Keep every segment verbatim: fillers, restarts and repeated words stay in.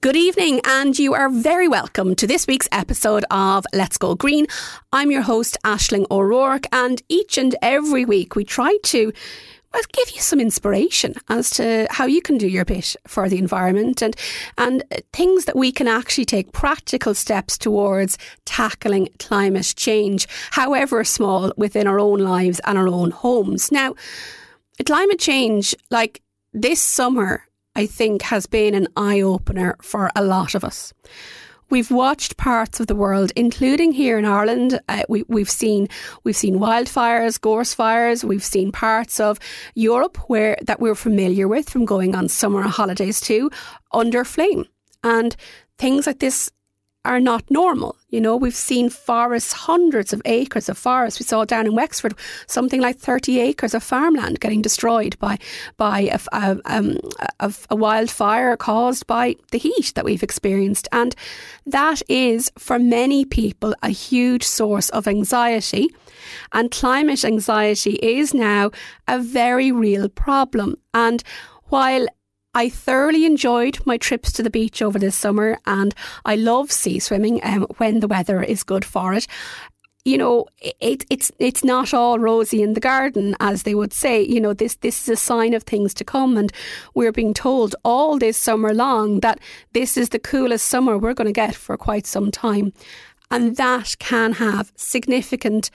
Good evening, and you are very welcome to this week's episode of Let's Go Green. I'm your host, Aisling O'Rourke, and each and every week we try to well, give you some inspiration as to how you can do your bit for the environment and, and things that we can actually take practical steps towards tackling climate change, however small, within our own lives and our own homes. Now, climate change, like this summer, I think has been an eye-opener for a lot of us. We've watched parts of the world, including here in Ireland. Uh, we, we've seen we've seen wildfires, gorse fires. We've seen parts of Europe where that we're familiar with from going on summer holidays to under flame, and things like this are not normal. You know, we've seen forests, hundreds of acres of forest. We saw down in Wexford something like thirty acres of farmland getting destroyed by by a, a, um, a, a wildfire caused by the heat that we've experienced. And that is, for many people, a huge source of anxiety. And climate anxiety is now a very real problem. And while I thoroughly enjoyed my trips to the beach over this summer, and I love sea swimming um, when the weather is good for it. You know, it, it's it's not all rosy in the garden, as they would say. You know, this this is a sign of things to come, and we're being told all this summer long that this is the coolest summer we're going to get for quite some time, and that can have significant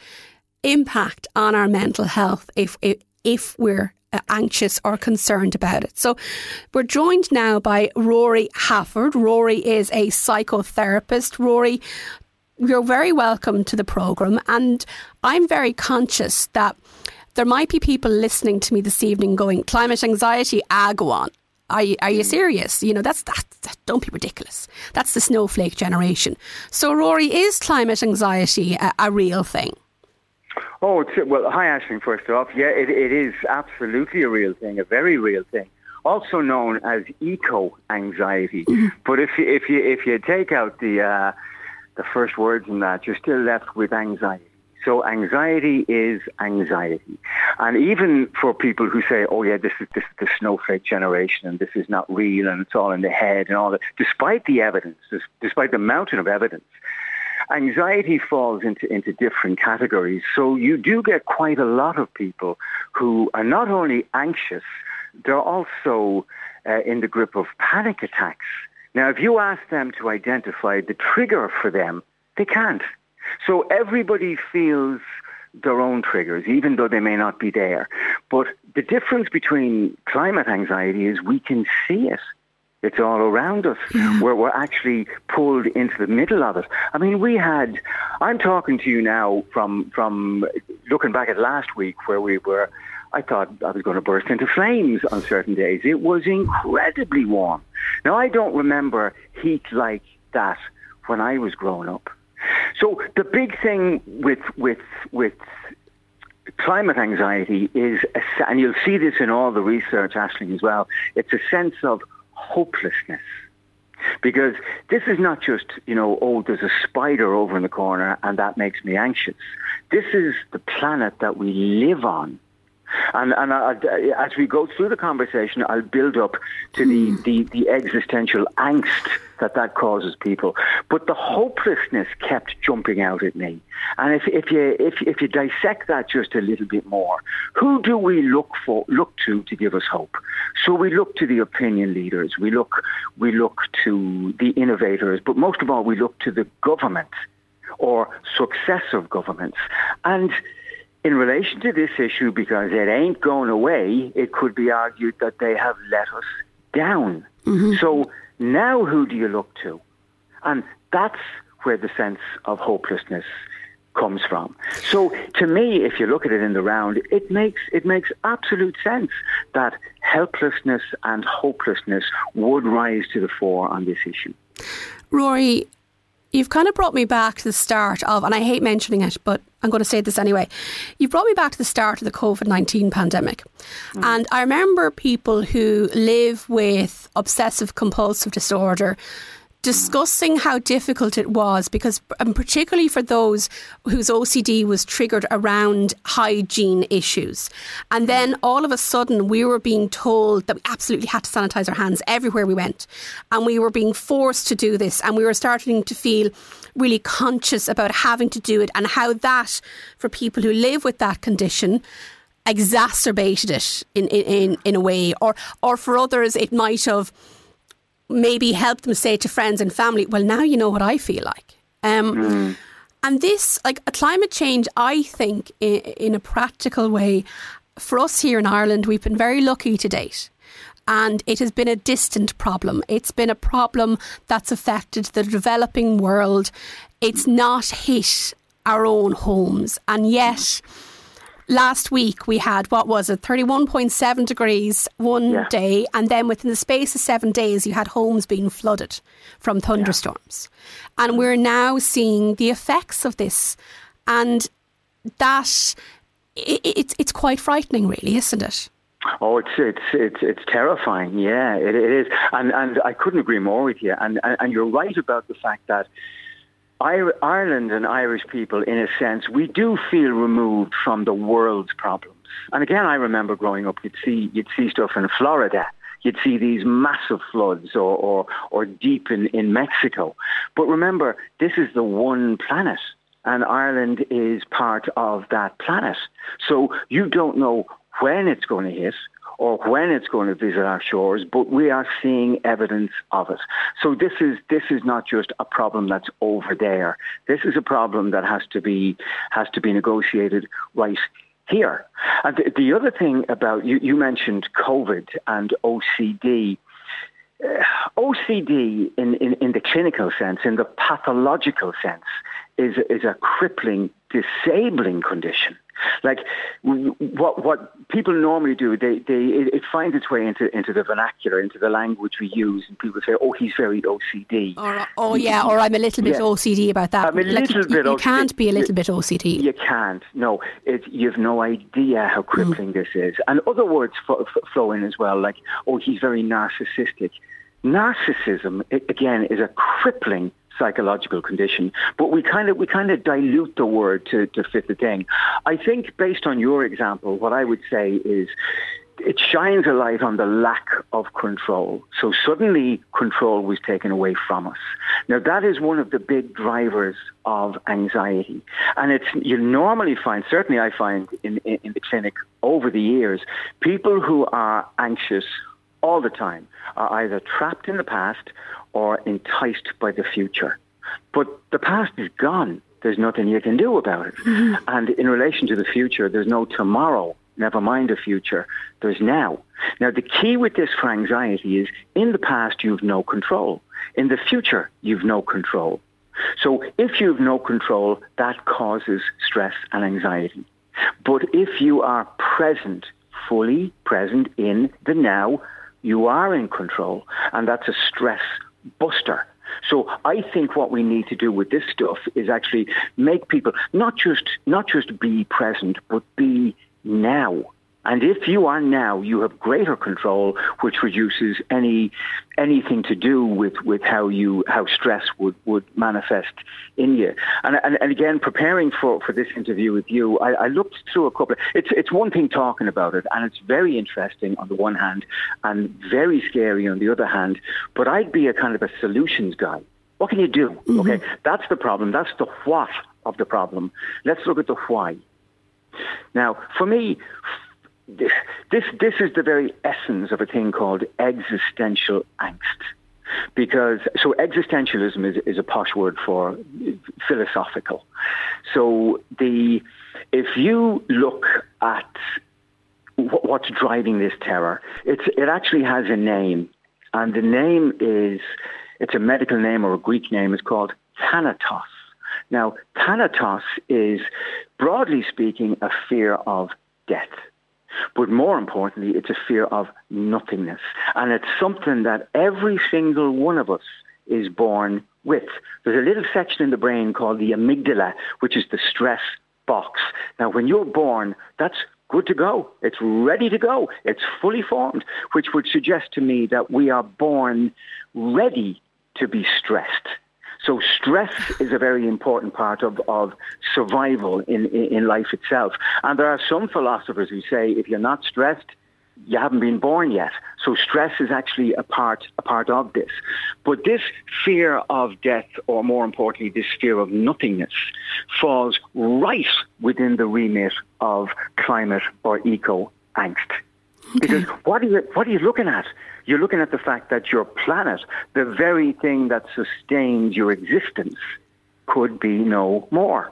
impact on our mental health if if, if we're anxious or concerned about it. So we're joined now by Rory Hafford. Rory is a psychotherapist. Rory, you're very welcome to the programme, and I'm very conscious that there might be people listening to me this evening going, climate anxiety, ah, go on. Are you, are you serious? You know, that's that, that. Don't be ridiculous. That's the snowflake generation. So Rory, is climate anxiety a, a real thing? Oh, it's, well, hi, Aisling, first off. Yeah, it, it is absolutely a real thing, a very real thing, also known as eco-anxiety. Mm-hmm. But if you, if you if you take out the uh, the first words in that, you're still left with anxiety. So anxiety is anxiety. And even for people who say, oh, yeah, this is, this is the snowflake generation and this is not real and it's all in the head and all that, despite the evidence, despite the mountain of evidence, anxiety falls into, into different categories. So you do get quite a lot of people who are not only anxious, they're also uh, in the grip of panic attacks. Now, if you ask them to identify the trigger for them, they can't. So everybody feels their own triggers, even though they may not be there. But the difference between climate anxiety is we can see it. It's all around us. Yeah. Where we're actually pulled into the middle of it. I mean, we had, I'm talking to you now from from looking back at last week where we were, I thought I was going to burst into flames on certain days. It was incredibly warm. Now, I don't remember heat like that when I was growing up. So the big thing with with with climate anxiety is, a, and you'll see this in all the research, Aisling, as well, it's a sense of hopelessness. Because this is not just, you know, oh, there's a spider over in the corner and that makes me anxious. This is the planet that we live on. And, and I, as we go through the conversation, I'll build up to the, the, the existential angst that that causes people. But the hopelessness kept jumping out at me. And if, if you if if you dissect that just a little bit more, who do we look for look to to give us hope? So we look to the opinion leaders, we look we look to the innovators, but most of all we look to the government or successive governments. And in relation to this issue, because it ain't going away, it could be argued that they have let us down. Mm-hmm. So now who do you look to? And that's where the sense of hopelessness comes from. So to me, if you look at it in the round, it makes it makes absolute sense that helplessness and hopelessness would rise to the fore on this issue. Rory, you've kind of brought me back to the start of, and I hate mentioning it, but I'm going to say this anyway. You've brought me back to the start of the COVID nineteen pandemic. Mm. And I remember people who live with obsessive compulsive disorder discussing how difficult it was, because um, particularly for those whose O C D was triggered around hygiene issues. And then all of a sudden we were being told that we absolutely had to sanitize our hands everywhere we went. And we were being forced to do this. And we were starting to feel really conscious about having to do it, and how that, for people who live with that condition, exacerbated it in, in, in a way. Or, or for others, it might have maybe help them say to friends and family, well, now you know what I feel like. Um, mm. And this, like a climate change, I think in, in a practical way, for us here in Ireland, we've been very lucky to date. And it has been a distant problem. It's been a problem that's affected the developing world. It's not hit our own homes. And yet, last week we had, what was it, thirty-one point seven degrees one yeah. day, and then within the space of seven days you had homes being flooded from thunderstorms. Yeah. And we're now seeing the effects of this, and that it, it's it's quite frightening, really, isn't it? Oh, it's it's it's it's terrifying. Yeah, it, it is, and and I couldn't agree more with you. And and, and you're right about the fact that Ireland and Irish people, in a sense, we do feel removed from the world's problems. And again, I remember growing up, you'd see you'd see stuff in Florida. You'd see these massive floods, or or, or deep in, in Mexico. But remember, this is the one planet, and Ireland is part of that planet. So you don't know when it's going to hit or when it's going to visit our shores, but we are seeing evidence of it. So this is this is not just a problem that's over there. This is a problem that has to be has to be negotiated right here. And the, the other thing about, you, you mentioned COVID and O C D. Uh, O C D in, in, in the clinical sense, in the pathological sense, is is a crippling, disabling condition. Like what what people normally do, they they it, it finds its way into into the vernacular, into the language we use, and people say, "Oh, he's very O C D." Or oh yeah, or I'm a little bit yeah. O C D about that. I'm a like, little you, bit. You can't you, be a little you, bit O C D. You can't. No, it, you've no idea how crippling mm. this is. And other words f- f- flow in as well, like, "Oh, he's very narcissistic." Narcissism, it, again, is a crippling psychological condition, but we kind of we kind of dilute the word to, to fit the thing. I think, based on your example, what I would say is it shines a light on the lack of control. So suddenly control was taken away from us. Now that is one of the big drivers of anxiety, and it's you normally find, certainly I find in in, in the clinic over the years, people who are anxious all the time are either trapped in the past or enticed by the future. But the past is gone. There's nothing you can do about it. Mm-hmm. And in relation to the future, there's no tomorrow, never mind the future. There's now. Now, the key with this for anxiety is, in the past, you've no control. In the future, you've no control. So if you've no control, that causes stress and anxiety. But if you are present, fully present in the now, you are in control, and that's a stress buster. So I think what we need to do with this stuff is actually make people not just not just be present, but be now. And if you are now, you have greater control, which reduces any anything to do with, with how you how stress would, would manifest in you. And, and and again, preparing for, for this interview with you, I, I looked through a couple of, it's it's one thing talking about it, and it's very interesting on the one hand, and very scary on the other hand. But I'd be a kind of a solutions guy. What can you do? Mm-hmm. Okay, that's the problem. That's the what of the problem. Let's look at the why. Now, for me, This, this this is the very essence of a thing called existential angst. Because, so existentialism is, is a posh word for philosophical. So the if you look at w- what's driving this terror, it's it actually has a name. And the name is, it's a medical name or a Greek name, it's called thanatos. Now, thanatos is, broadly speaking, a fear of death. But more importantly, it's a fear of nothingness. And it's something that every single one of us is born with. There's a little section in the brain called the amygdala, which is the stress box. Now, when you're born, that's good to go. It's ready to go. It's fully formed, which would suggest to me that we are born ready to be stressed. So stress is a very important part of, of survival in, in, in life itself. And there are some philosophers who say if you're not stressed, you haven't been born yet. So stress is actually a part a part of this. But this fear of death, or more importantly, this fear of nothingness, falls right within the remit of climate or eco-angst. Okay. Because what are you what are you looking at? You're looking at the fact that your planet, the very thing that sustains your existence, could be no more.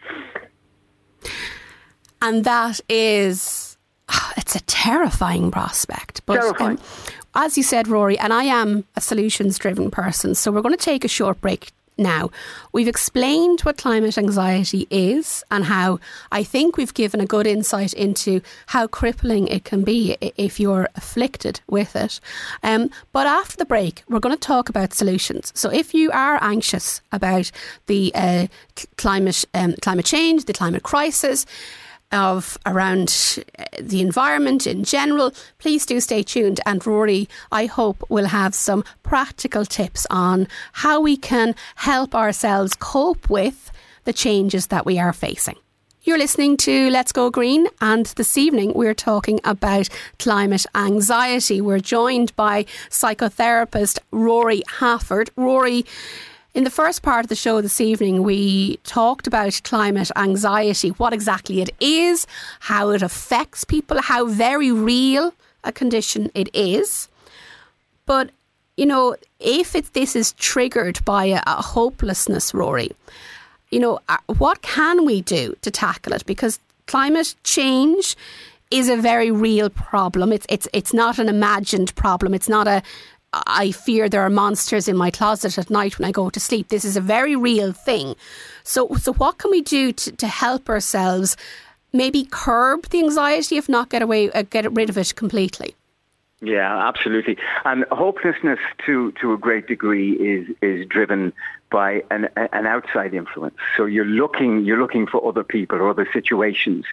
And that is, it's a terrifying prospect. But terrifying. Um, as you said, Rory, and I am a solutions-driven person, so we're going to take a short break now. We've explained what climate anxiety is and how I think we've given a good insight into how crippling it can be if you're afflicted with it. Um, but after the break, we're going to talk about solutions. So if you are anxious about the uh, climate um, climate change, the climate crisis, of around the environment in general, please do stay tuned. And Rory, I hope, will have some practical tips on how we can help ourselves cope with the changes that we are facing. You're listening to Let's Go Green, and this evening we're talking about climate anxiety. We're joined by psychotherapist Rory Hafford. Rory, in the first part of the show this evening, we talked about climate anxiety, what exactly it is, how it affects people, how very real a condition it is. But, you know, if it, this is triggered by a, a hopelessness, Rory, you know, what can we do to tackle it? Because climate change is a very real problem. It's it's it's not an imagined problem. It's not a I fear there are monsters in my closet at night when I go to sleep. This is a very real thing. So so what can we do to, to help ourselves maybe curb the anxiety, if not get away, uh, get rid of it completely? Yeah, absolutely. And hopelessness to, to a great degree is is driven by an an outside influence. So you're looking you're looking for other people or other situations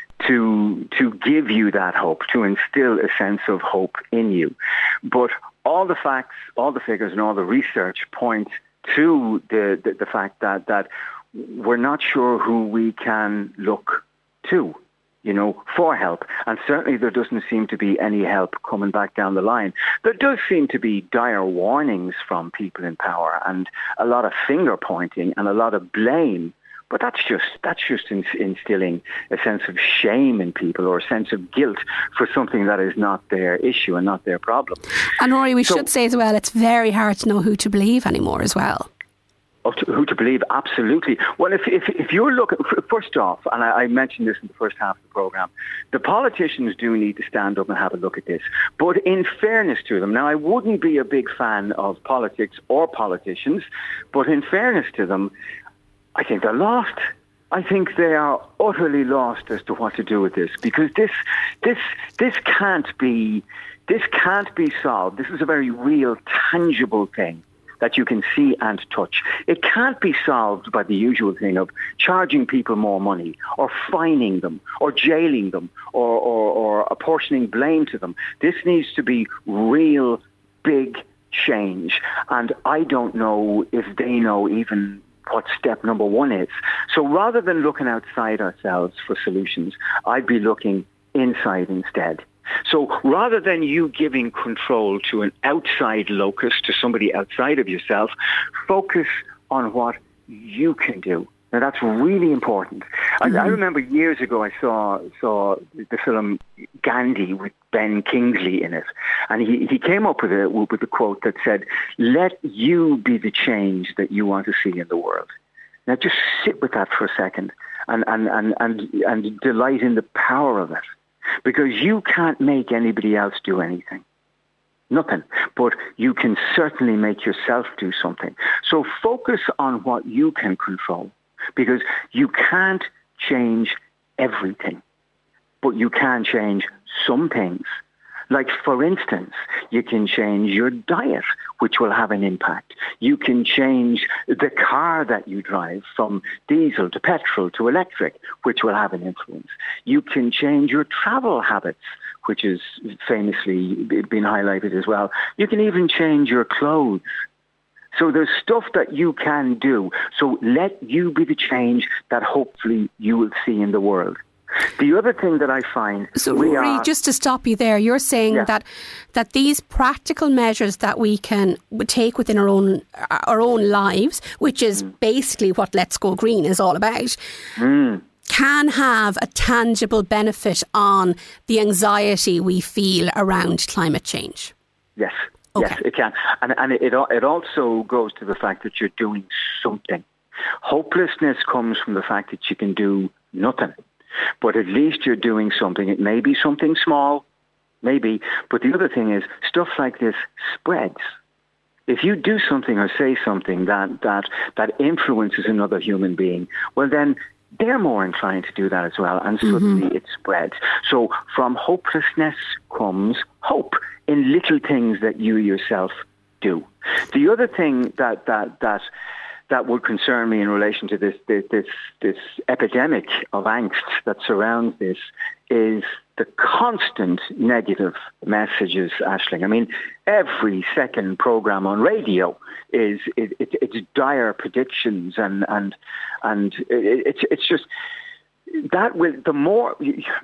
to to give you that hope, to instill a sense of hope in you. But all the facts, all the figures and all the research point to the, the, the fact that, that we're not sure who we can look to, you know, for help. And certainly there doesn't seem to be any help coming back down the line. There does seem to be dire warnings from people in power and a lot of finger pointing and a lot of blame. But that's just that's just instilling a sense of shame in people or a sense of guilt for something that is not their issue and not their problem. And Rory, we so, should say as well, it's very hard to know who to believe anymore as well. Oh, to, who to believe? Absolutely. Well, if if, if you're looking, first off, and I, I mentioned this in the first half of the programme, the politicians do need to stand up and have a look at this. But in fairness to them, now I wouldn't be a big fan of politics or politicians, but in fairness to them, I think they're lost. I think they are utterly lost as to what to do with this, because this, this, this can't be, this can't be solved. This is a very real, tangible thing that you can see and touch. It can't be solved by the usual thing of charging people more money, or fining them, or jailing them, or, or, or apportioning blame to them. This needs to be real, big change, and I don't know if they know even what step number one is. So rather than looking outside ourselves for solutions, I'd be looking inside instead. So rather than you giving control to an outside locus, to somebody outside of yourself, focus on what you can do. Now that's really important. Mm-hmm. I, I remember years ago I saw saw the film Gandhi with Ben Kingsley in it, and he, he came up with a with a quote that said, "Let you be the change that you want to see in the world." Now just sit with that for a second and and and and, and delight in the power of it, because you can't make anybody else do anything. Nothing. But you can certainly make yourself do something. So focus on what you can control, because you can't change everything, but you can change some things. Like, for instance, you can change your diet, which will have an impact. You can change the car that you drive from diesel to petrol to electric, which will have an influence. You can change your travel habits, which has famously been highlighted as well. You can even change your clothes. So there's stuff that you can do. So let you be the change that hopefully you will see in the world. The other thing that I find... So, we Rory, are, just to stop you there, you're saying yeah. that that these practical measures that we can take within our own our own lives, which is mm. basically what Let's Go Green is all about, mm. can have a tangible benefit on the anxiety we feel around climate change. Yes, okay. yes, it can. And, and it, it also goes to the fact that you're doing something. Hopelessness comes from the fact that you can do nothing. But at least you're doing something. It may be something small, maybe. But the other thing is, stuff like this spreads. If you do something or say something that that that influences another human being, well, then they're more inclined to do that as well. And suddenly mm-hmm. it spreads. So from hopelessness comes hope in little things that you yourself do. The other thing that that that... that would concern me in relation to this, this this this epidemic of angst that surrounds this is the constant negative messages, Aisling. I mean, every second program on radio is it, it, it's dire predictions, and and and it, it's it's just that will the more.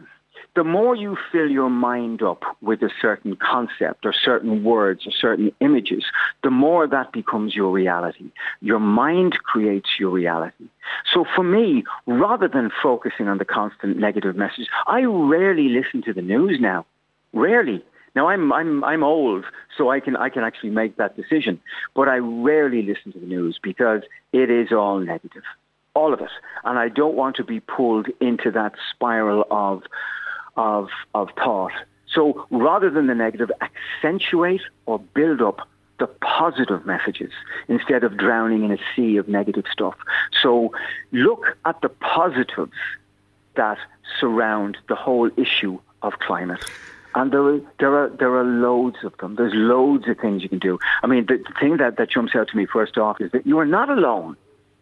The more you fill your mind up with a certain concept or certain words or certain images, the more that becomes your reality. Your mind creates your reality. So for me, rather than focusing on the constant negative message, I rarely listen to the news now. Rarely. Now I'm I'm I'm old, so I can I can actually make that decision. But I rarely listen to the news because it is all negative. All of it. And I don't want to be pulled into that spiral of Of, of thought. So rather than the negative, accentuate or build up the positive messages instead of drowning in a sea of negative stuff. So look at the positives that surround the whole issue of climate. And there are, there are, there are loads of them. There's loads of things you can do. I mean, the, the thing that, that jumps out to me first off is that you are not alone.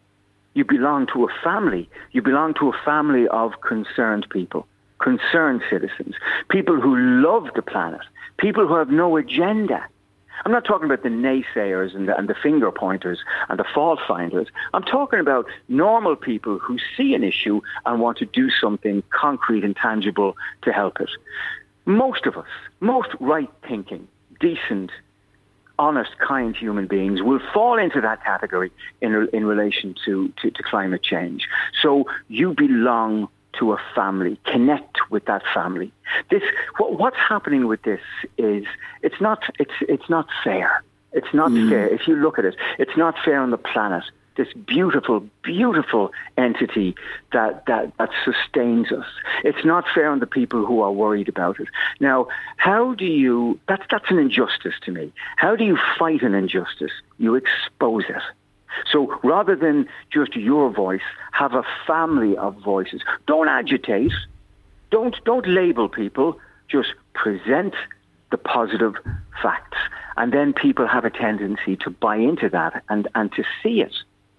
You belong to a family. You belong to a family of concerned people. Concerned citizens, people who love the planet, people who have no agenda. I'm not talking about the naysayers and the, and the finger pointers and the fault finders. I'm talking about normal people who see an issue and want to do something concrete and tangible to help it. Most of us, most right-thinking, decent, honest, kind human beings will fall into that category in, in relation to, to, to climate change. So you belong to a family. Connect with that family. This, what, what's happening with this is it's not it's it's not fair. It's not mm. fair. If you look at it, it's not fair on the planet. This beautiful, beautiful entity that, that, that sustains us. It's not fair on the people who are worried about it. Now, how do you? That's that's an injustice to me. How do you fight an injustice? You expose it. So rather than just your voice, have a family of voices. Don't agitate. Don't don't label people. Just present the positive facts. And then people have a tendency to buy into that and, and to see it.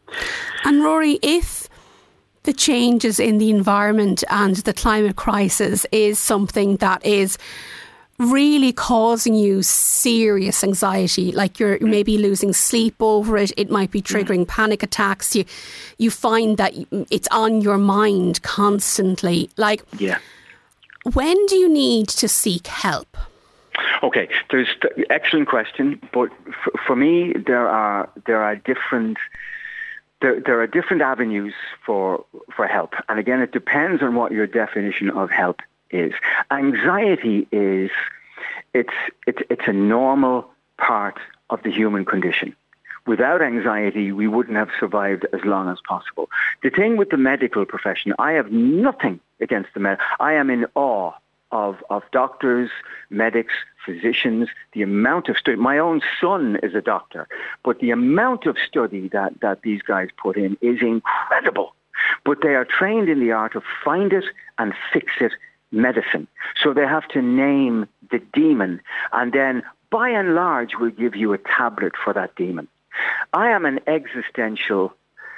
And Rory, if the changes in the environment and the climate crisis is something that is really causing you serious anxiety, like you're maybe losing sleep over it, it might be triggering mm. panic attacks, you you find that it's on your mind constantly, like yeah. when do you need to seek help? Okay, there's th- excellent question, but f- for me there are there are different there there are different avenues for for help, and again it depends on what your definition of help is. Anxiety is, it's, it's, it's a normal part of the human condition. Without anxiety, we wouldn't have survived as long as possible. The thing with the medical profession, I have nothing against the med. I am in awe of, of doctors, medics, physicians, the amount of study. My own son is a doctor, but the amount of study that, that these guys put in is incredible. But they are trained in the art of find it and fix it medicine. So they have to name the demon, and then by and large will give you a tablet for that demon. I am an existential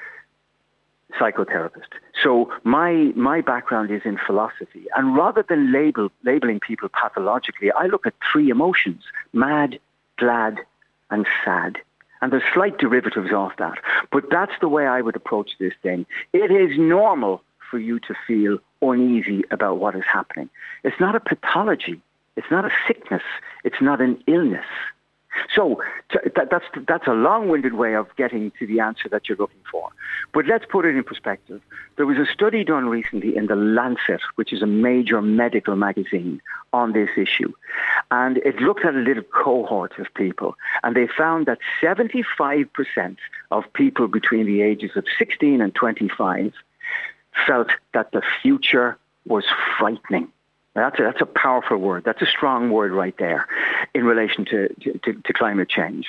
psychotherapist. So my my background is in philosophy, and rather than label labeling people pathologically, I look at three emotions: mad, glad, and sad. And there's slight derivatives off that. But that's the way I would approach this thing. It is normal for you to feel uneasy about what is happening. It's not a pathology. It's not a sickness. It's not an illness. So that, that's that's a long-winded way of getting to the answer that you're looking for. But let's put it in perspective. There was a study done recently in The Lancet, which is a major medical magazine, on this issue. And it looked at a little cohort of people. And they found that seventy-five percent of people between the ages of sixteen and twenty-five felt that the future was frightening. That's a, that's a powerful word. That's a strong word right there in relation to, to, to climate change.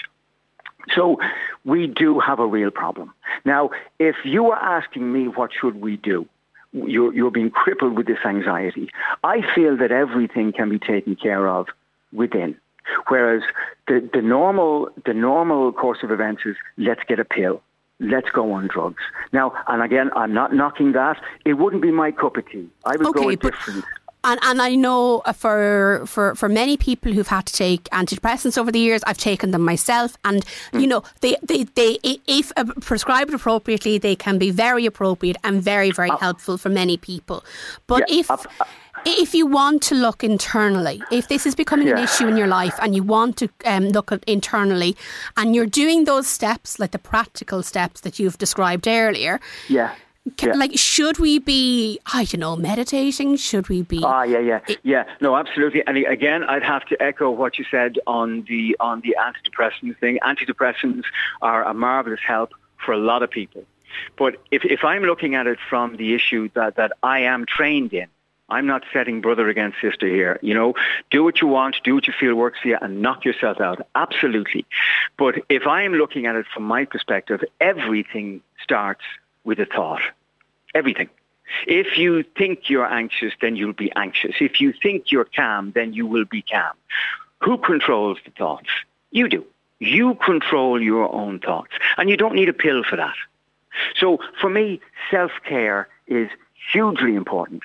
So we do have a real problem. Now, if you are asking me what should we do, you're, you're being crippled with this anxiety. I feel that everything can be taken care of within. Whereas the, the normal the normal course of events is let's get a pill. Let's go on drugs. Now, and again, I'm not knocking that. It wouldn't be my cup of tea. I would okay, go with but- different. And and I know for, for for many people who've had to take antidepressants over the years, I've taken them myself, and mm. you know they, they, they if prescribed appropriately, they can be very appropriate and very very uh, helpful for many people. But yeah, if uh, uh, if you want to look internally, if this is becoming yeah. an issue in your life, and you want to um, look at internally, and you're doing those steps, like the practical steps that you've described earlier, yeah. Can, yeah. Like, should we be, I don't know, meditating? Should we be? Ah, yeah, yeah, yeah. No, absolutely. And again, I'd have to echo what you said on the on the antidepressant thing. Antidepressants are a marvelous help for a lot of people. But if if I'm looking at it from the issue that, that I am trained in, I'm not setting brother against sister here. You know, do what you want, do what you feel works for you, and knock yourself out. Absolutely. But if I'm looking at it from my perspective, everything starts with a thought. Everything. If you think you're anxious, then you'll be anxious. If you think you're calm, then you will be calm. Who controls the thoughts? You do. You control your own thoughts. And you don't need a pill for that. So for me, self-care is hugely important.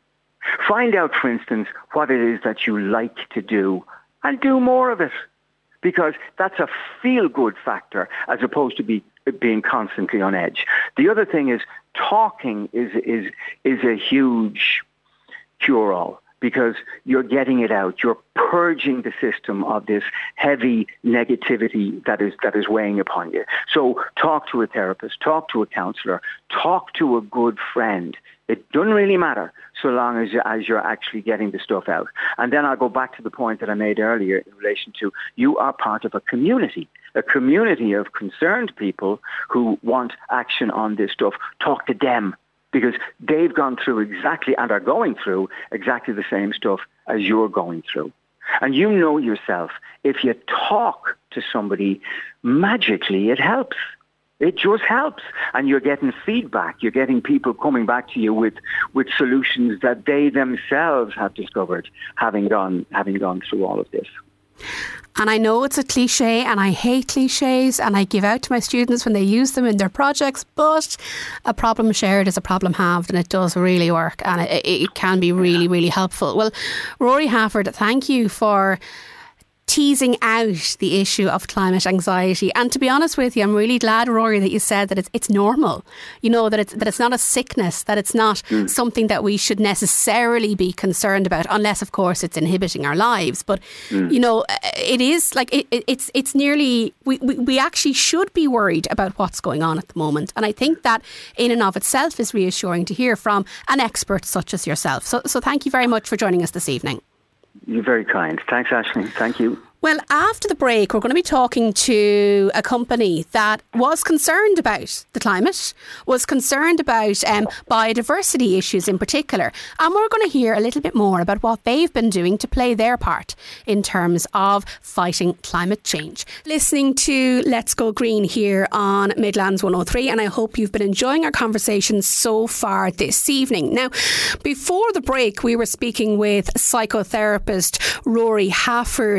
Find out, for instance, what it is that you like to do and do more of it. Because that's a feel-good factor as opposed to be being constantly on edge. The other thing is talking is is is a huge cure-all because you're getting it out. You're purging the system of this heavy negativity that is that is weighing upon you. So talk to a therapist, talk to a counselor, talk to a good friend. It doesn't really matter so long as, you, as you're actually getting the stuff out. And then I'll go back to the point that I made earlier in relation to you are part of a community, a community of concerned people who want action on this stuff. Talk to them because they've gone through exactly and are going through exactly the same stuff as you're going through. And you know yourself, if you talk to somebody, magically it helps. It just helps. And you're getting feedback. You're getting people coming back to you with, with solutions that they themselves have discovered having gone, having gone through all of this. And I know it's a cliche and I hate cliches and I give out to my students when they use them in their projects, but a problem shared is a problem halved, and it does really work, and it, it can be really, really helpful. Well, Rory Hafford, thank you for teasing out the issue of climate anxiety. And to be honest with you, I'm really glad, Rory, that you said that it's it's normal. You know, that it's that it's not a sickness, that it's not mm. something that we should necessarily be concerned about, unless, of course, it's inhibiting our lives. But, mm. you know, it is like it, it, it's it's nearly, we, we, we actually should be worried about what's going on at the moment. And I think that in and of itself is reassuring to hear from an expert such as yourself. So, so thank you very much for joining us this evening. You're very kind. Thanks, Aisling. Thank you. Well, after the break, we're going to be talking to a company that was concerned about the climate, was concerned about um, biodiversity issues in particular. And we're going to hear a little bit more about what they've been doing to play their part in terms of fighting climate change. Listening to Let's Go Green here on Midlands one oh three, and I hope you've been enjoying our conversation so far this evening. Now, before the break, we were speaking with psychotherapist Rory Hafford about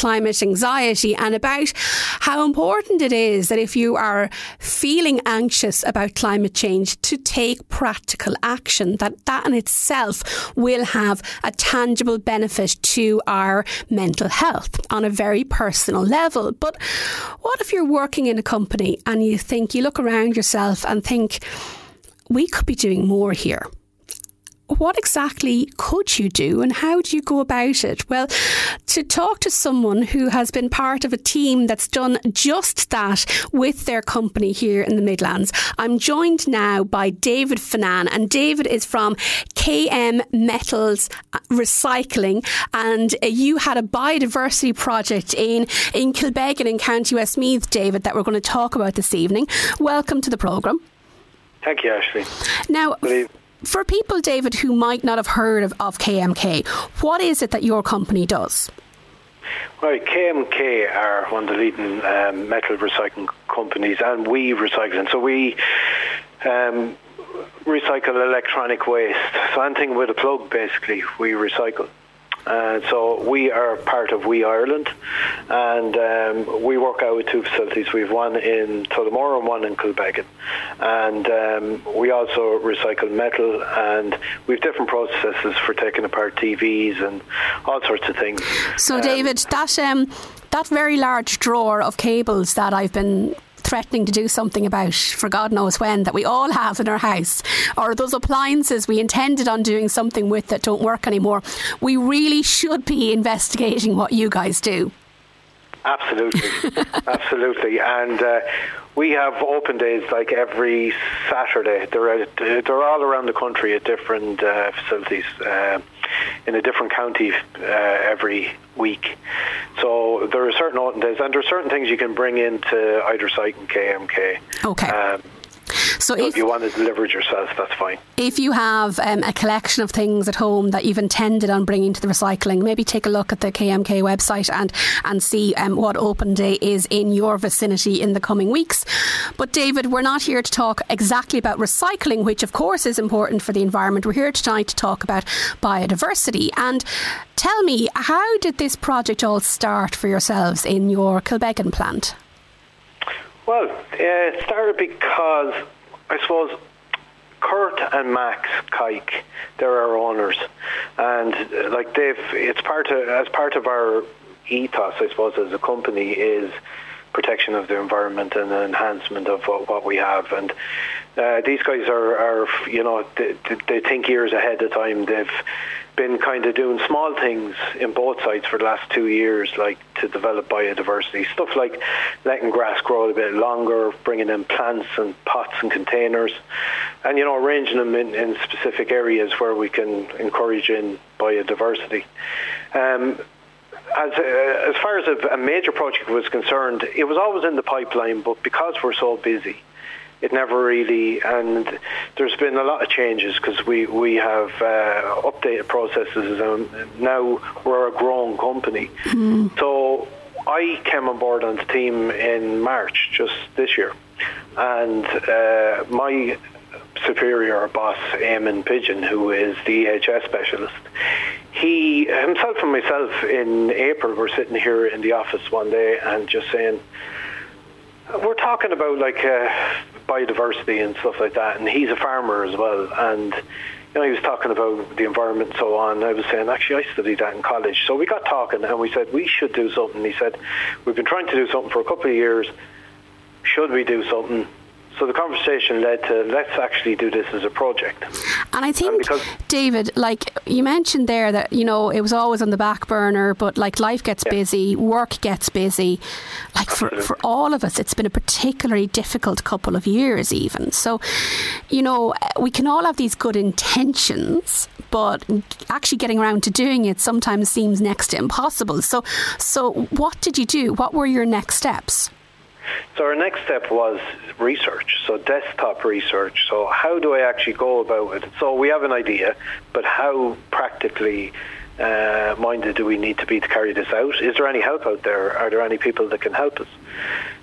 climate anxiety and about how important it is that if you are feeling anxious about climate change, to take practical action, that that in itself will have a tangible benefit to our mental health on a very personal level. But what if you're working in a company and you think, you look around yourself and think, we could be doing more here? What exactly could you do and how do you go about it? Well, to talk to someone who has been part of a team that's done just that with their company here in the Midlands, I'm joined now by David Finnan, and David is from K M Metals Recycling, and you had a biodiversity project in, in Kilbeggan in County Westmeath, David, that we're going to talk about this evening. Welcome to the programme. Thank you, Ashley. Now, for people, David, who might not have heard of, of K M K, what is it that your company does? Right, K M K are one of the leading um, metal recycling companies, and we recycle. So we um, recycle electronic waste. So anything with a plug, basically, we recycle. Uh, so we are part of We Ireland, and um, we work out with two facilities. We have one in Tullamore and one in Kilbeggan, and um, we also recycle metal, and we have different processes for taking apart T Vs and all sorts of things. So, um, David, that um, that very large drawer of cables that I've been threatening to do something about for God knows when, that we all have in our house, or those appliances we intended on doing something with that don't work anymore, we really should be investigating what you guys do. Absolutely, absolutely, and uh, we have open days like every Saturday. They're at, they're all around the country at different uh, facilities uh, in a different county uh, every week. So there are certain open days, and there are certain things you can bring into either site in K M K. Okay. Um, So, so if, if you want to deliver it yourself, that's fine. If you have um, a collection of things at home that you've intended on bringing to the recycling, maybe take a look at the K M K website and, and see um, what open day is in your vicinity in the coming weeks. But David, we're not here to talk exactly about recycling, which of course is important for the environment. We're here tonight to talk about biodiversity. And tell me, how did this project all start for yourselves in your Kilbeggan plant? Well, uh, it started because, I suppose, Kurt and Max Kike, they're our owners, and uh, like they've, it's part of, as part of our ethos, I suppose, as a company, is protection of the environment and enhancement of what, what we have. And uh, these guys are, are you know, they, they think years ahead of time. They've been kind of doing small things in both sites for the last two years, like to develop biodiversity. Stuff like letting grass grow a bit longer, bringing in plants and pots and containers, and, you know, arranging them in, in specific areas where we can encourage in biodiversity. Um, As, uh, as far as a, a major project was concerned, it was always in the pipeline, but because we're so busy, it never really, and there's been a lot of changes because we, we have uh, updated processes, and now we're a growing company. Mm. So I came on board on the team in March, just this year, and uh, my superior boss, Eamon Pigeon, who is the E H S specialist, he himself and myself in April were sitting here in the office one day and just saying, we're talking about like uh, biodiversity and stuff like that, and he's a farmer as well, and you know, he was talking about the environment and so on. I was saying, actually, I studied that in college. So we got talking and we said, we should do something. He said, we've been trying to do something for a couple of years. Should we do something? So the conversation led to, let's actually do this as a project. And I think, and David, like you mentioned there that, you know, it was always on the back burner, but like life gets yeah. busy, work gets busy. Like for, for all of us, it's been a particularly difficult couple of years even. So, you know, we can all have these good intentions, but actually getting around to doing it sometimes seems next to impossible. So, so what did you do? What were your next steps? So our next step was research, so desktop research. So how do I actually go about it? So we have an idea, but how practically uh, minded do we need to be to carry this out? Is there any help out there? Are there any people that can help us?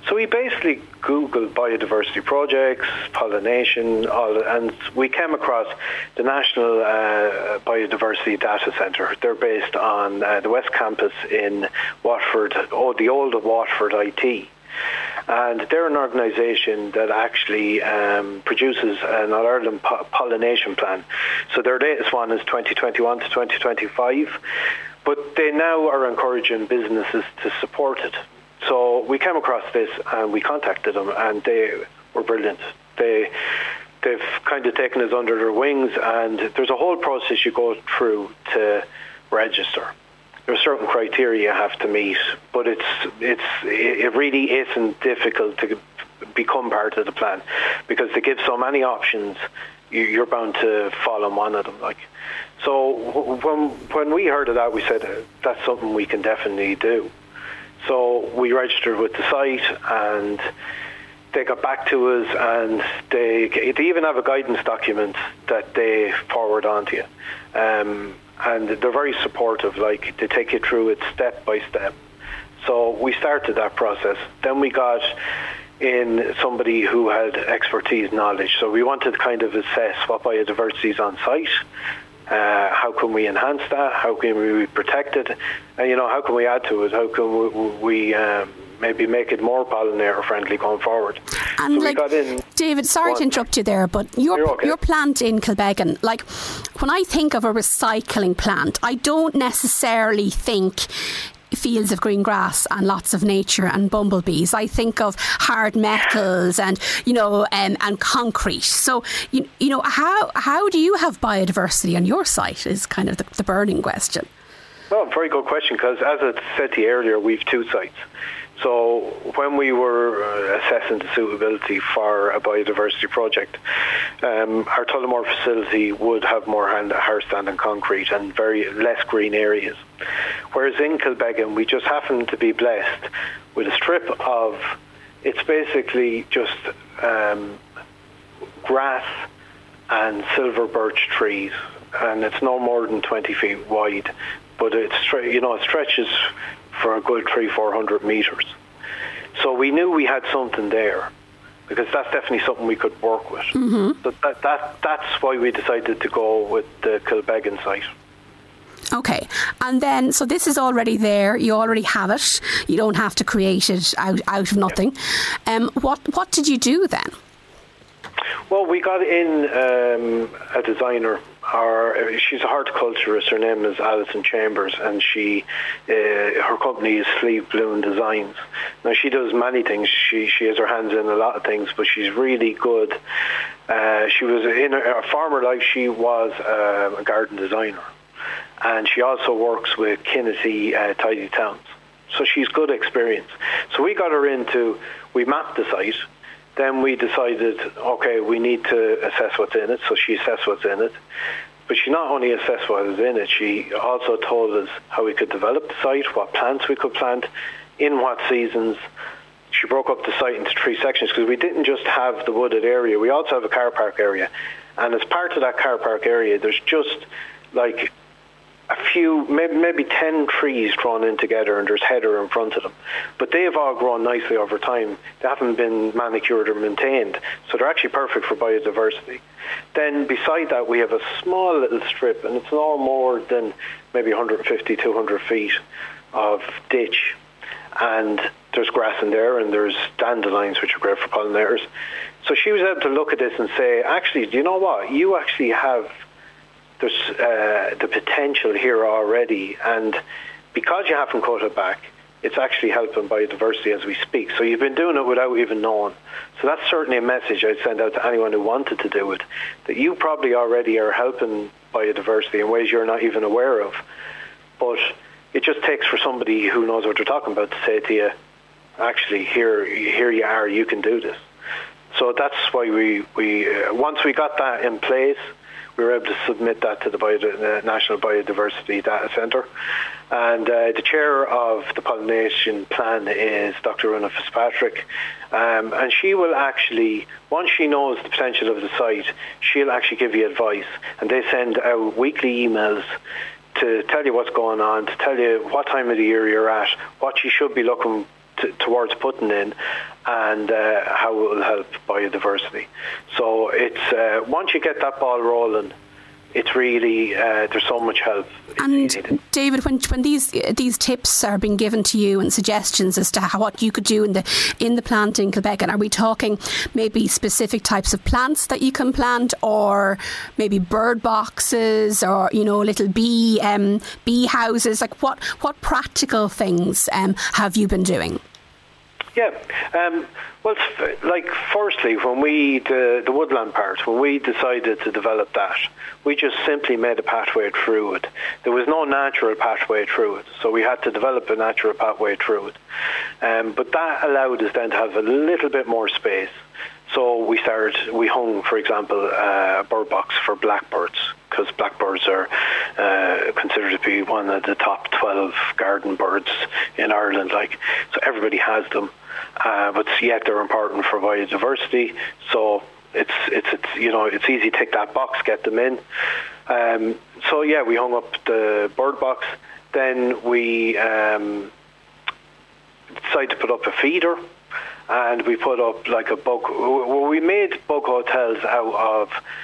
So we basically Googled biodiversity projects, pollination, all, and we came across the National uh, Biodiversity Data Centre. They're based on uh, the West Campus in Waterford, oh, the old Waterford I T. And they're an organisation that actually um, produces an All-Ireland po- pollination plan. So their latest one is twenty twenty-one to twenty twenty-five, but they now are encouraging businesses to support it. So we came across this and we contacted them, and they were brilliant. They, they've kind of taken us under their wings, and there's a whole process you go through to register. There's certain criteria you have to meet, but it's it's it really isn't difficult to become part of the plan, because they give so many options. You're bound to fall on one of them. Like, so when when we heard of that, we said that's something we can definitely do. So we registered with the site, and they got back to us, and they they even have a guidance document that they forward on to you. Um, And they're very supportive, like they take you through it step by step. So we started that process. Then we got in somebody who had expertise knowledge. So we wanted to kind of assess what biodiversity is on site. Uh, how can we enhance that? How can we protect it? And, you know, how can we add to it? How can we, we um, maybe make it more pollinator friendly going forward? And so like, we got in, David, sorry to interrupt you there, but your okay. your plant in Kilbeggan, like when I think of a recycling plant, I don't necessarily think fields of green grass and lots of nature and bumblebees. I think of hard metals and, you know, um, and concrete. So, you, you know, how how do you have biodiversity on your site is kind of the, the burning question. Well, very good question, because as I said to you earlier, we've two sites. So when we were assessing the suitability for a biodiversity project, um, our Tullamore facility would have more hard standing concrete and very less green areas. Whereas in Kilbeggan, we just happen to be blessed with a strip of, it's basically just um, grass and silver birch trees, and it's no more than twenty feet wide, but it's, you know, it stretches for a good three, four hundred metres. So we knew we had something there, because that's definitely something we could work with. Mm-hmm. So that, that that's why we decided to go with the Kilbeggan site. Okay, and then, so this is already there, you already have it, you don't have to create it out, out of nothing. Yeah. Um, what, what did you do then? Well, we got in um, a designer. Our, she's a horticulturist. Her name is Alison Chambers, and she, uh, her company is Sleeve Bloom Designs. Now, she does many things. She she has her hands in a lot of things, but she's really good. Uh, she was in her, her former life. She was uh, a garden designer, and she also works with Kinnity uh, Tidy Towns. So she's good experience. So we got her into. We mapped the site. Then we decided, okay, we need to assess what's in it. So she assessed what's in it. But she not only assessed what was in it, she also told us how we could develop the site, what plants we could plant, in what seasons. She broke up the site into three sections, because we didn't just have the wooded area. We also have a car park area. And as part of that car park area, there's just like a few, maybe, maybe ten trees drawn in together, and there's heather in front of them. But they've all grown nicely over time. They haven't been manicured or maintained, so they're actually perfect for biodiversity. Then beside that, we have a small little strip, and it's no more than maybe one hundred fifty, two hundred feet of ditch. And there's grass in there, and there's dandelions, which are great for pollinators. So she was able to look at this and say, actually, do you know what? You actually have There's uh, the potential here already, and because you haven't cut it back, it's actually helping biodiversity as we speak. So you've been doing it without even knowing. So that's certainly a message I'd send out to anyone who wanted to do it, that you probably already are helping biodiversity in ways you're not even aware of. But it just takes for somebody who knows what they're talking about to say to you, actually, here, here you are, you can do this. So that's why we, we uh, once we got that in place, we were able to submit that to the, Bio, the National Biodiversity Data Centre. And uh, the chair of the pollination plan is Doctor Una Fitzpatrick. Um, and she will actually, once she knows the potential of the site, she'll actually give you advice. And they send out weekly emails to tell you what's going on, to tell you what time of the year you're at, what you should be looking t- towards putting in, and uh, how it will help biodiversity. So it's uh, once you get that ball rolling, it's really uh, there's so much help. And David, when when these these tips are being given to you and suggestions as to how, what you could do in the in the plant in Kilbeggan, are we talking maybe specific types of plants that you can plant, or maybe bird boxes, or you know little bee um, bee houses? Like what what practical things um, have you been doing? Yeah, um, well, like firstly, when we the the woodland part, when we decided to develop that, we just simply made a pathway through it. There was no natural pathway through it, so we had to develop a natural pathway through it. Um, but that allowed us then to have a little bit more space. So we started, we hung, for example, a bird box for blackbirds, because blackbirds are uh, considered to be one of the top twelve garden birds in Ireland. Like, so everybody has them, uh, but yet they're important for biodiversity. So it's it's it's you know it's easy to tick that box, get them in. Um, so yeah, we hung up the bird box. Then we um, decided to put up a feeder. And we put up like a bug. Well, we made bug hotels out of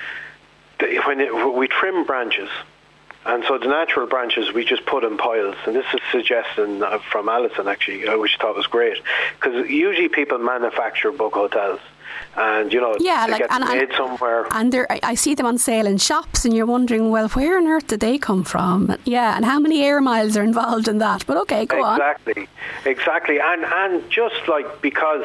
the, when it, we trim branches, and so the natural branches we just put in piles. And this is a suggestion from Alison actually, which I thought was great, because usually people manufacture bug hotels. And you know, yeah, they like, get and, made and, somewhere. And I see them on sale in shops, and you're wondering, well, where on earth did they come from? Yeah, and how many air miles are involved in that? But okay, go exactly, on. Exactly, exactly, and and just like because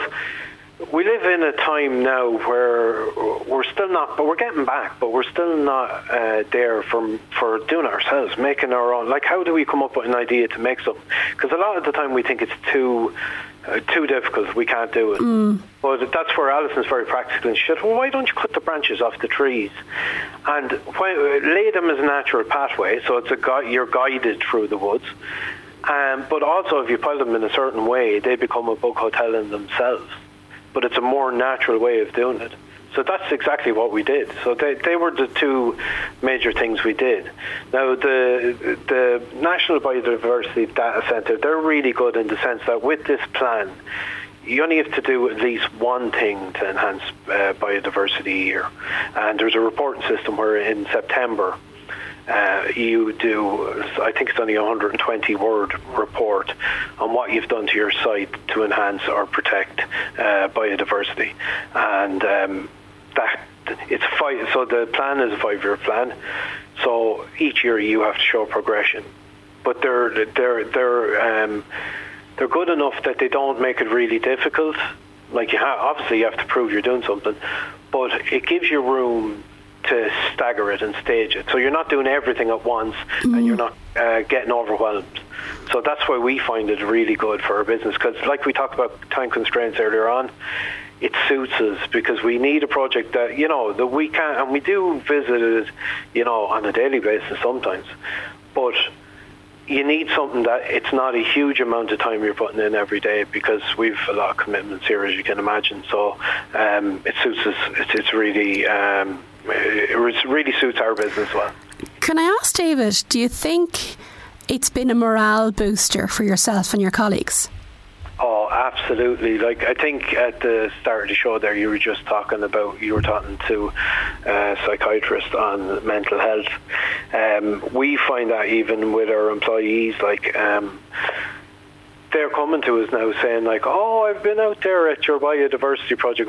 we live in a time now where we're still not, but we're getting back, but we're still not uh, there for for doing it ourselves, making our own. Like, how do we come up with an idea to make something? Because a lot of the time we think it's too. Uh, too difficult, we can't do it. Mm. But that's where Alison's very practical, and she said, well, why don't you cut the branches off the trees and when, uh, lay them as a natural pathway, so it's a gu- you're guided through the woods, um, but also if you pile them in a certain way, they become a bug hotel in themselves, but it's a more natural way of doing it. So that's exactly what we did. So they they were the two major things we did. Now, the the National Biodiversity Data Centre, they're really good in the sense that with this plan, you only have to do at least one thing to enhance uh, biodiversity a year. And there's a reporting system where in September, Uh, you do, I think it's only a one hundred twenty word report on what you've done to your site to enhance or protect uh, biodiversity. And um, that it's five, so the plan is a five-year plan. So each year you have to show progression, but they're they're they're um, they're good enough that they don't make it really difficult. Like, you ha- obviously you have to prove you're doing something, but it gives you room to stagger it and stage it. So you're not doing everything at once, mm. and you're not uh, getting overwhelmed. So that's why we find it really good for our business, because like we talked about time constraints earlier on, it suits us because we need a project that, you know, that we can, and we do visit it, you know, on a daily basis sometimes, but you need something that it's not a huge amount of time you're putting in every day, because we've a lot of commitments here, as you can imagine. So um, it suits us. It's, it's really, um, it really suits our business well. Can I ask, David, do you think it's been a morale booster for yourself and your colleagues? Oh, absolutely. Like, I think at the start of the show there, you were just talking about, you were talking to a psychiatrist on mental health. Um, we find that even with our employees, like, um, they're coming to us now saying, like, oh, I've been out there at your biodiversity project.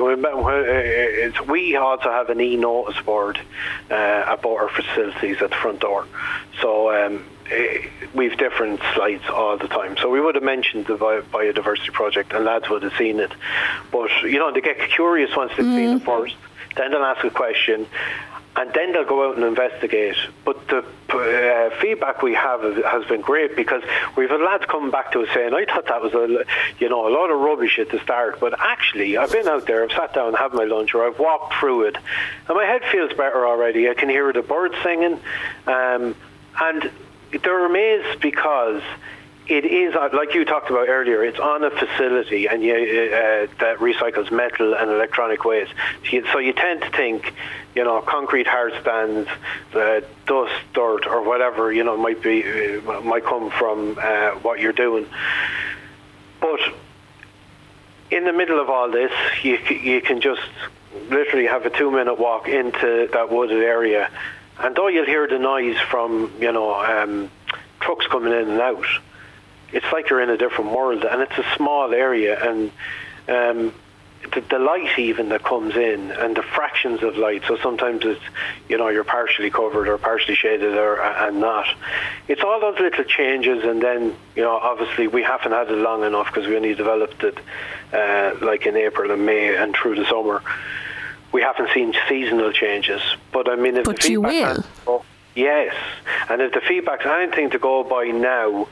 We also have an e-notice board uh, at both our facilities at the front door. So um, we've different slides all the time. So we would have mentioned the biodiversity project and lads would have seen it. But, you know, they get curious once they've mm. seen it first. Then they'll ask a question, and then they'll go out and investigate. But the uh, feedback we have has been great, because we've had lads coming back to us saying, I thought that was a, you know, a lot of rubbish at the start, but actually I've been out there, I've sat down and had my lunch, or I've walked through it, and my head feels better already. I can hear the birds singing, um, and they're amazed because it is, like you talked about earlier, it's on a facility and you, uh, that recycles metal and electronic waste. So you, so you tend to think, you know, concrete hard stands, uh, dust, dirt, or whatever, you know, might be uh, might come from uh, what you're doing. But in the middle of all this, you you can just literally have a two-minute walk into that wooded area, and though you'll hear the noise from, you know, um, trucks coming in and out, it's like you're in a different world, and it's a small area, and um, the, the light even that comes in, and the fractions of light, so sometimes it's, you know, you're partially covered or partially shaded or and not. It's all those little changes, and then, you know, obviously we haven't had it long enough because we only developed it uh, like in April and May and through the summer. We haven't seen seasonal changes, but I mean, if but the you feedback will. Oh, yes, and if the feedback's anything to go by now,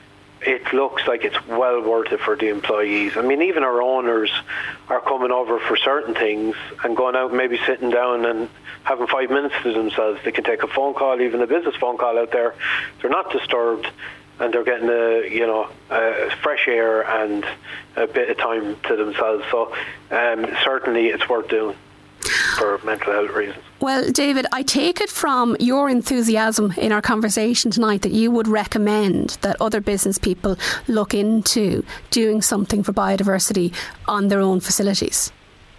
it looks like it's well worth it for the employees. I mean, even our owners are coming over for certain things and going out, maybe sitting down and having five minutes to themselves. They can take a phone call, even a business phone call out there. They're not disturbed, and they're getting a, you know, a fresh air and a bit of time to themselves. So um, certainly it's worth doing for mental health reasons. Well, David, I take it from your enthusiasm in our conversation tonight that you would recommend that other business people look into doing something for biodiversity on their own facilities.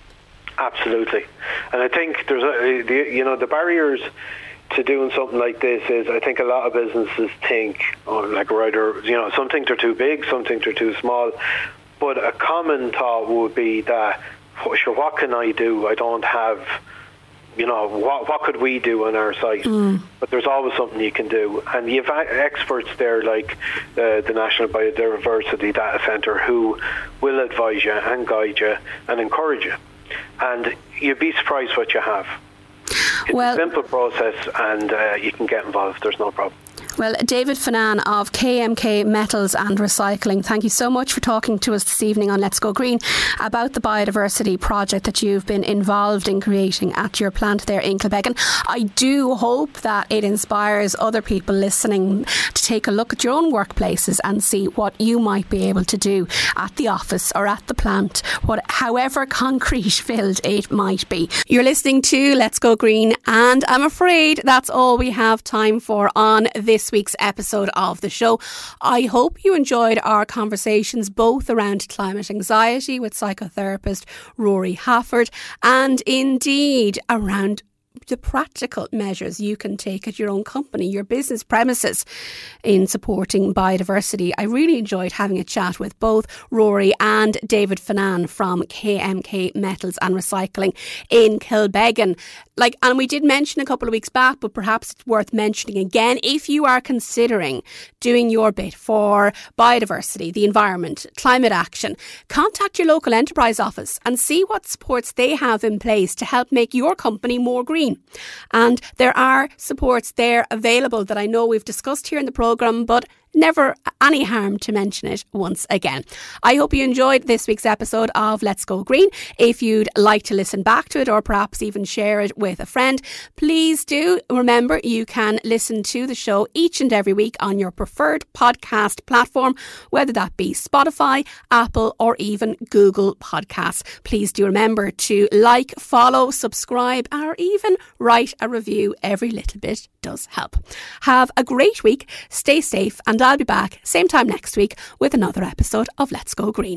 Absolutely. And I think there's, a, the, you know, the barriers to doing something like this is, I think a lot of businesses think, oh, like, either, you know, some think they're too big, some think they're too small. But a common thought would be that, sure, what can I do? I don't have, you know, what what could we do on our site? Mm. But there's always something you can do. And you've experts there like uh, the National Biodiversity Data Centre who will advise you and guide you and encourage you. And you'd be surprised what you have. It's well, a simple process, and uh, you can get involved. There's no problem. Well, David Finnan of K M K Metals and Recycling, thank you so much for talking to us this evening on Let's Go Green about the biodiversity project that you've been involved in creating at your plant there in Kilbeggan. I do hope that it inspires other people listening to take a look at your own workplaces and see what you might be able to do at the office or at the plant, what, however concrete filled it might be. You're listening to Let's Go Green, and I'm afraid that's all we have time for on this This week's episode of the show. I hope you enjoyed our conversations both around climate anxiety with psychotherapist Rory Hafford, and indeed around the practical measures you can take at your own company, your business premises, in supporting biodiversity. I really enjoyed having a chat with both Rory and David Finnan from K M K Metals and Recycling in Kilbeggan. Like, and we did mention a couple of weeks back, but perhaps it's worth mentioning again, if you are considering doing your bit for biodiversity, the environment, climate action, contact your local enterprise office and see what supports they have in place to help make your company more green. And there are supports there available that I know we've discussed here in the programme, but never any harm to mention it once again. I hope you enjoyed this week's episode of Let's Go Green. If you'd like to listen back to it or perhaps even share it with a friend, please do. Remember, you can listen to the show each and every week on your preferred podcast platform, whether that be Spotify, Apple or even Google Podcasts. Please do remember to like, follow, subscribe or even write a review. Every little bit does help. Have a great week, stay safe, and I'll be back same time next week with another episode of Let's Go Green.